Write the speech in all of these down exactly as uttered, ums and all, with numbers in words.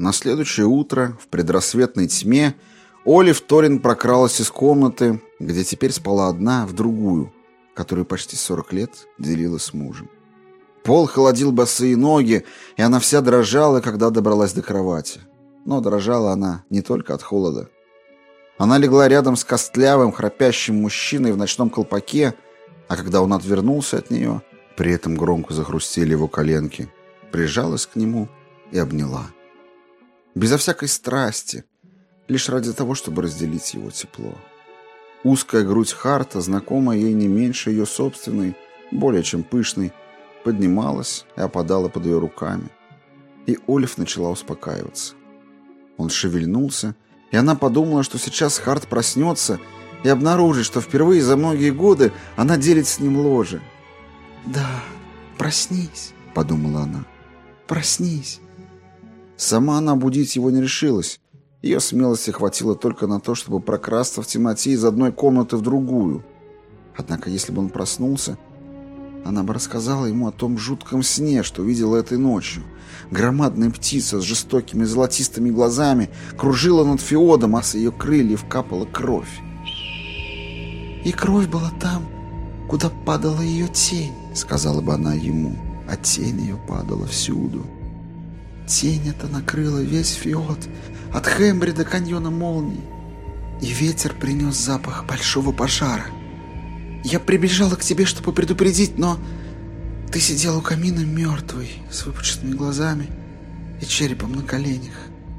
На следующее утро, в предрассветной тьме, Олив Торин прокралась из комнаты, где теперь спала одна, в другую, которую почти сорок лет делила с мужем. Пол холодил босые ноги, и она вся дрожала, когда добралась до кровати. Но дрожала она не только от холода. Она легла рядом с костлявым, храпящим мужчиной в ночном колпаке, а когда он отвернулся от нее, при этом громко захрустели его коленки, прижалась к нему и обняла. Безо всякой страсти, лишь ради того, чтобы разделить его тепло. Узкая грудь Харта, знакомая ей не меньше ее собственной, более чем пышной, поднималась и опадала под ее руками. И Олив начала успокаиваться. Он шевельнулся, и она подумала, что сейчас Харт проснется и обнаружит, что впервые за многие годы она делит с ним ложе. «Да, проснись», — подумала она, — «проснись». Сама она будить его не решилась. Ее смелости хватило только на то, чтобы прокрасться в темноте из одной комнаты в другую. Однако, если бы он проснулся, она бы рассказала ему о том жутком сне, что видела этой ночью. Громадная птица с жестокими золотистыми глазами кружила над феодом, а с ее крыльев капала кровь. «И кровь была там, куда падала ее тень», — сказала бы она ему, а тень ее падала всюду. Тень эта накрыла весь феод, от Хембри до каньона Молний, и ветер принес запах большого пожара. Я прибежала к тебе, чтобы предупредить, но ты сидел у камина мертвый, с выпученными глазами и черепом на коленях.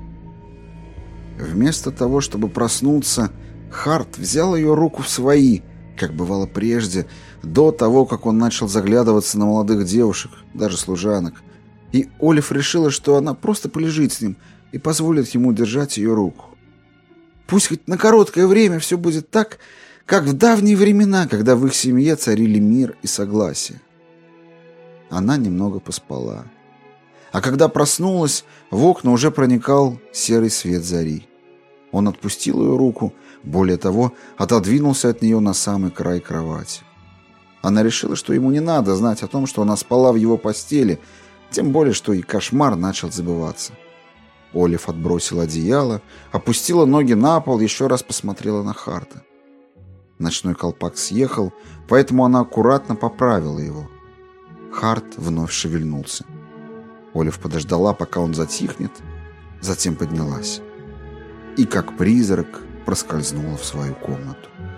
Вместо того, чтобы проснуться, Харт взял ее руку в свои, как бывало прежде, до того, как он начал заглядываться на молодых девушек, даже служанок, и Олив решила, что она просто полежит с ним и позволит ему держать ее руку. Пусть хоть на короткое время все будет так, как в давние времена, когда в их семье царили мир и согласие. Она немного поспала. А когда проснулась, в окна уже проникал серый свет зари. Он отпустил ее руку, более того, отодвинулся от нее на самый край кровати. Она решила, что ему не надо знать о том, что она спала в его постели, тем более, что и кошмар начал забываться. Олив отбросила одеяло, опустила ноги на пол, еще раз посмотрела на Харта. Ночной колпак съехал, поэтому она аккуратно поправила его. Харт вновь шевельнулся. Олив подождала, пока он затихнет, затем поднялась и, как призрак, проскользнула в свою комнату.